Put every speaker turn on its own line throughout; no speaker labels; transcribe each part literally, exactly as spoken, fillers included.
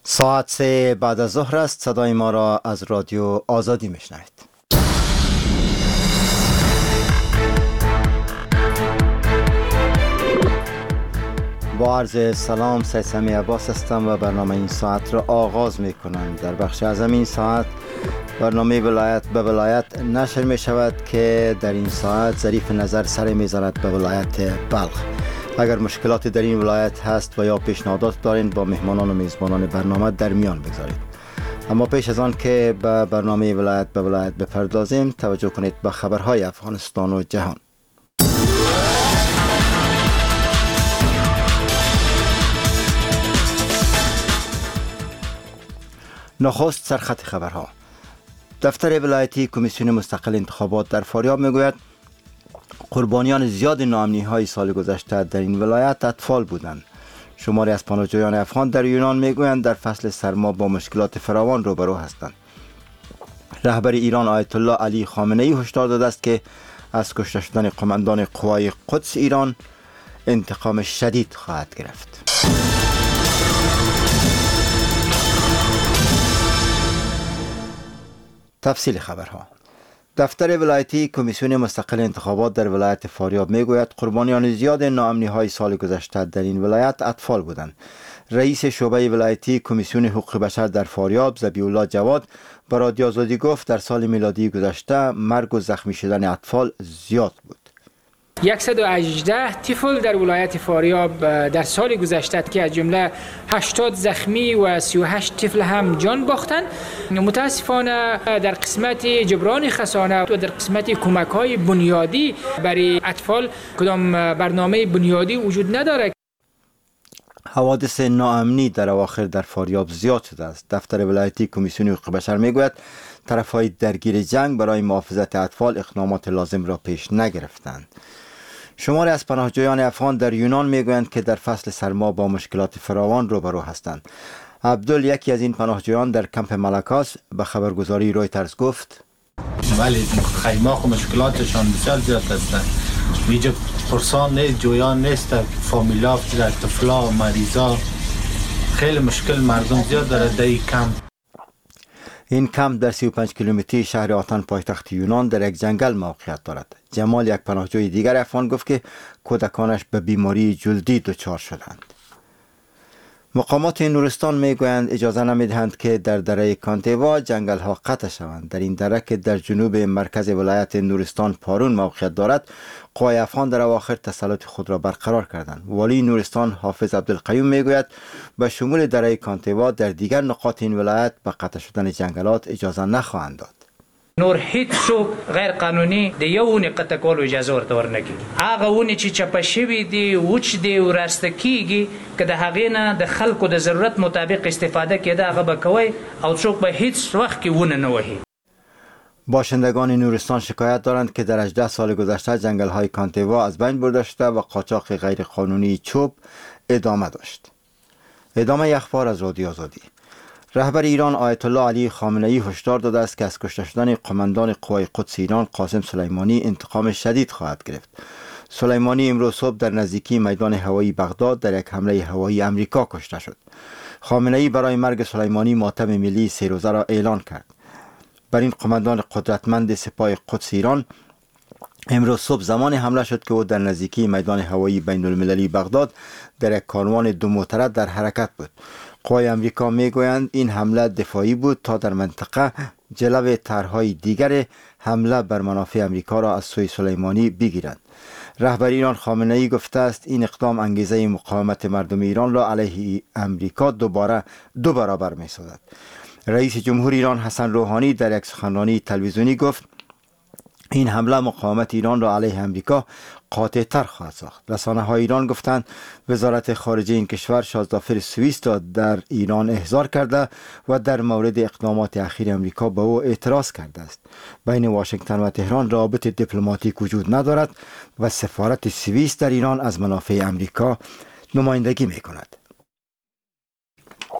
ساعت سه بعد از ظهر است. صدای ما را از رادیو آزادی میشنوید. با عرض سلام، سید سمی عباس هستم و برنامه این ساعت را آغاز می کنم. در بخش اعظم این ساعت برنامه ولایت به ولایت نشر می شود که در این ساعت ظریف نظر سر می زند به ولایت بلخ. اگر مشکلاتی در این ولایت هست و یا پیشنهادات دارین با مهمانان و میزبانان برنامه در میان بگذارید. اما پیش از آن که به برنامه ولایت به ولایت بپردازیم، توجه کنید به خبرهای افغانستان و جهان. نخست سرخط خبرها. دفتر ولایتی کمیسیون مستقل انتخابات در فاریاب میگوید قربانیان زیاد ناامنی های سال گذشته در این ولایت اطفال بودند. شماری از پناهجویان افغان در یونان میگویند در فصل سرما با مشکلات فراوان روبرو هستند. رهبر ایران آیت الله علی خامنه ای هشدار داده است که از کشته شدن قماندان قوای قدس ایران انتقام شدید خواهد گرفت. تفصیل خبرها. دفتر ولایتی کمیسیون مستقل انتخابات در ولایت فاریاب میگوید قربانیان زیاد ناامنی های سال گذشته در این ولایت اطفال بودند. رئیس شعبه ولایتی کمیسیون حقوق بشر در فاریاب ذبیح الله جواد به رادیو آزادی گفت در سال میلادی گذشته مرگ و زخمی شدن اطفال زیاد بود.
صد و هجده طفل در ولایت فاریاب در سال گذشته که از جمله هشتاد زخمی و سی و هشت طفل هم جان باختند. متاسفانه در قسمت جبران خسانه و در قسمت کمک‌های بنیادی برای اطفال کدام برنامه بنیادی وجود ندارد.
حوادث ناامنی در اواخر در فاریاب زیاد شده است. دفتر ولایتی کمیسیون حقوق بشر میگوید طرفهای درگیر جنگ برای محافظت اطفال اقدامات لازم را پیش نگرفتند. شماری از پناهجویان افغان در یونان میگویند که در فصل سرما با مشکلات فراوان روبرو هستند. عبدل، یکی از این پناهجویان در کمپ ملکاس، به خبرگزاری رویترز گفت
ولی خیمه و مشکلاتشان بسیار زیاد هستند. اینجا پرسان نیست، جویان نیست، فامیلا در طفلا مریضا خیلی مشکل مردم زیاد داره در این کمپ.
این کمپ در سی و پنج کیلومتری شهر آتن پایتخت یونان در یک جنگل موقعیت دارد. جمال، یک پناهجوی دیگر افغان، گفت که کودکانش به بیماری جلدی دچار شدند. مقامات نورستان میگویند اجازه نمیدهند که در دره کانتیوا جنگل ها قطع شوند. در این دره که در جنوب مرکز ولایت نورستان پارون موقعیت دارد، قوای افغان در اواخر تسلط خود را برقرار کردند. والی نورستان حافظ عبدالقیوم میگوید به شمول دره کانتیوا در دیگر نقاط این ولایت به قطع شدن جنگلات اجازه نخواهند داد.
نور هیڅ څوک غیر قانوني د یو ونې قطع کولو اجازه ورته ورنکړي. هغه ونې چې چپه شوي دي، وچ دي، وراسته کیږي، که د هغې نه د خلکو د ضرورت مطابق استفاده کېده هغه به کوئ او څوک به هیڅ وخت کې ونه نه وهي.
باشندگان نورستان شکایت دارند که در هجده سال گذشته جنگل های کانتیوا از بین برده شده و قاچاق غیر قانونی چوب ادامه داشت. ادامه اخبار از رادیو آزادی. رهبر ایران آیت الله علی خامنه ای هشدار داده است که از کشته شدن قماندان قوای قدس ایران قاسم سلیمانی انتقام شدید خواهد گرفت. سلیمانی امروز صبح در نزدیکی میدان هوایی بغداد در یک حمله هوایی امریکا کشته شد. خامنه ای برای مرگ سلیمانی ماتم ملی سه روزه را اعلان کرد. بر این قماندان قدرتمند سپاه قدس ایران امروز صبح زمان حمله شد که او در نزدیکی میدان هوایی بین المللی بغداد در یک کاروان دو موتره در حرکت بود. قوای امریکا میگویند این حمله دفاعی بود تا در منطقه جلو طرح‌های دیگر حمله بر منافع امریکا را از سوی سلیمانی بگیرند. رهبر ایران خامنه ای گفته است این اقدام انگیزه مقاومت مردم ایران را علیه امریکا دوباره دو برابر می‌سازد. رئیس جمهور ایران حسن روحانی در یک سخنرانی تلویزیونی گفت این حمله مقاومت ایران را علیه امریکا قاطع تر خواهد ساخت. رسانه های ایران گفتند وزارت خارجه این کشور شازدافر سوئیس را در ایران احضار کرده و در مورد اقدامات اخیر امریکا به او اعتراض کرده است. بین واشنگتن و تهران روابط دیپلماتیک وجود ندارد و سفارت سوئیس در ایران از منافع امریکا نمایندگی می کند.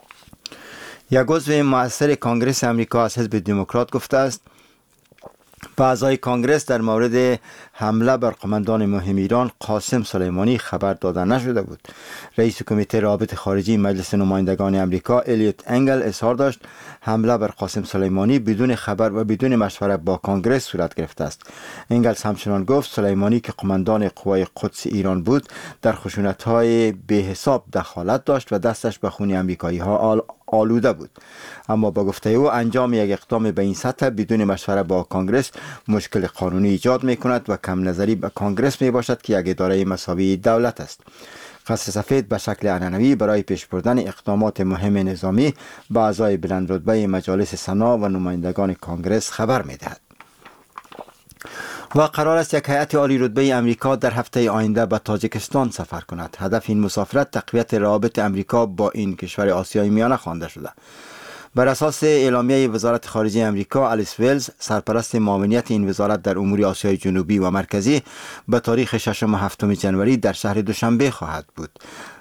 یک عضو مؤثر کانگرس امریکا از حزب دموکرات گفته است و اعضای کانگرس در مورد حمله بر قماندان مهم ایران قاسم سلیمانی خبر داده نشده بود. رئیس کمیته روابط خارجی مجلس نمایندگان امریکا الیوت انگل اظهار داشت حمله بر قاسم سلیمانی بدون خبر و بدون مشورت با کانگرس صورت گرفته است. انگلز همچنان گفت سلیمانی که قماندان قوای قدس ایران بود در خشونت‌های بی‌حساب دخالت داشت و دستش به خون امریکایی‌ها آل آلوده بود، اما با گفته او انجام یک اقدام به این سطح بدون مشورت با کانگرس مشکل قانونی ایجاد می کند و کم نظری به کانگرس می باشد که یک اداره مساوی دولت است. قصر سفید به شکل عنعنوی برای پیش بردن اقدامات مهم نظامی به اعضای بلندرتبه مجالس سنا و نمایندگان کانگرس خبر می دهد. و قرار است یک هیئت عالی رتبه امریکا در هفته آینده به تاجیکستان سفر کند. هدف این مسافرت تقویت روابط امریکا با این کشور آسیای میانه خوانده شده. بر اساس اعلامیه وزارت خارجه امریکا، الیس ویلز سرپرست معاونیت این وزارت در امور آسیای جنوبی و مرکزی به تاریخ ششم و هفتم ژانویه در شهر دوشنبه خواهد بود.